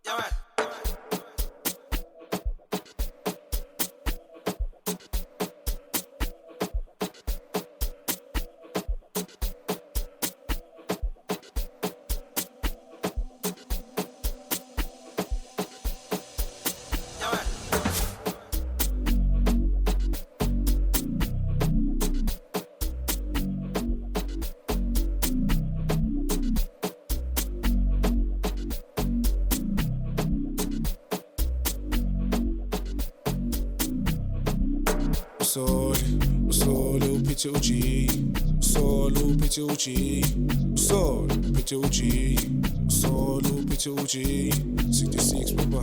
Usole uphethe uG, usole uphethe uG, usole uphethe uG, usole uphethe uG, 66 papa.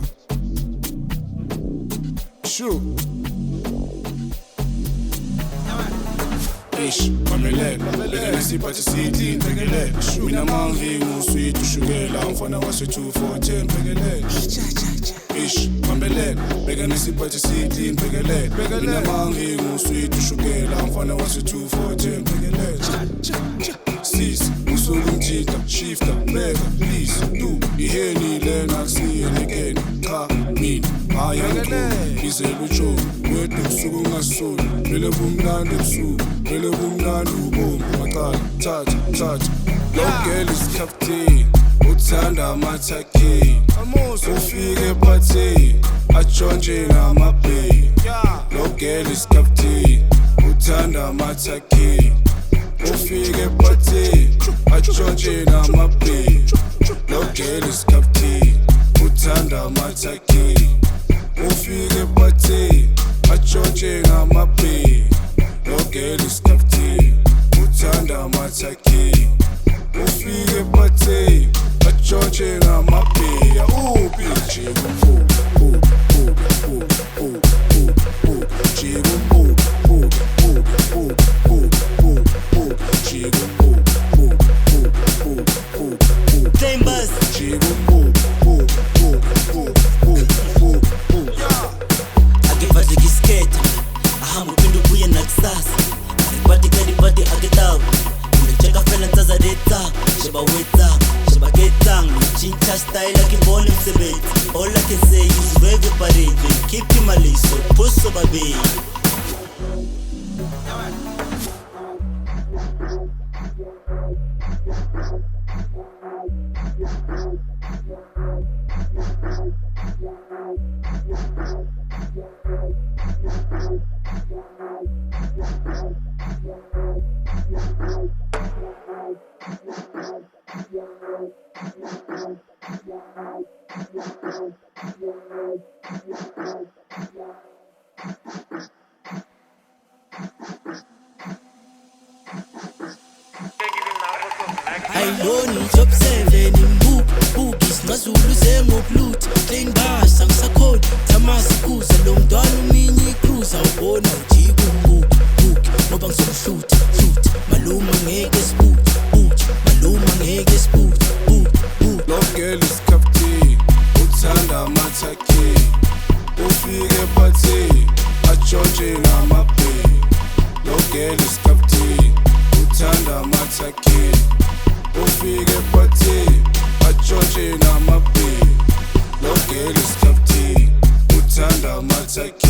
Shoot. Ish, Pamela, beka nesiphathi sithi bhekele. Mina mangi ngusweet ushukela, umfana wase 214 bhekele. Ish, Pamela, beka nesiphathi sithi bhekele. Mina mangi ngusweet ushukela, umfana wase 214 bhekele. Sis, usuku mjita, shifta, beka, please, do. Iheni lena kusiyeni again, cha, mina, ayangikho, izela utshono, wedwa usuku ungasoli, vele kumnandi ebusuku. Vele kumnandi ubomi macala thatha Lo girl is captain uthanda amathakhi ufike party atshontshe ngamabheki Lo girl is captain uthanda amathakhi ufike party atshontshe ngamabheki Lo girl is captain uthanda amathakhi ufike party atshontshe ngamabheki Lo girl is captain, uthanda amathakhi ufike party, atshontshe ngamabheya Jika style like a ball in cement. All I can say is wave your parade. Keep him a so push over baby. I don't job 7 in boogies Mazulu zengo blut Clean bars angisakhona Tamasi kuza lo mntwana uminyi cruiser ubona ujika umbuki Ngoba ngizomhluta Maluma ngeke sibuthi Maluma ngeke sibuthi Lo girl is captain uthanda amathakhi ufike party atshontshe ngamabheki Lo girl is captain uthanda amathakhi ufike party atshontshe ngamabheki Lo girl is captain uthanda amathakhi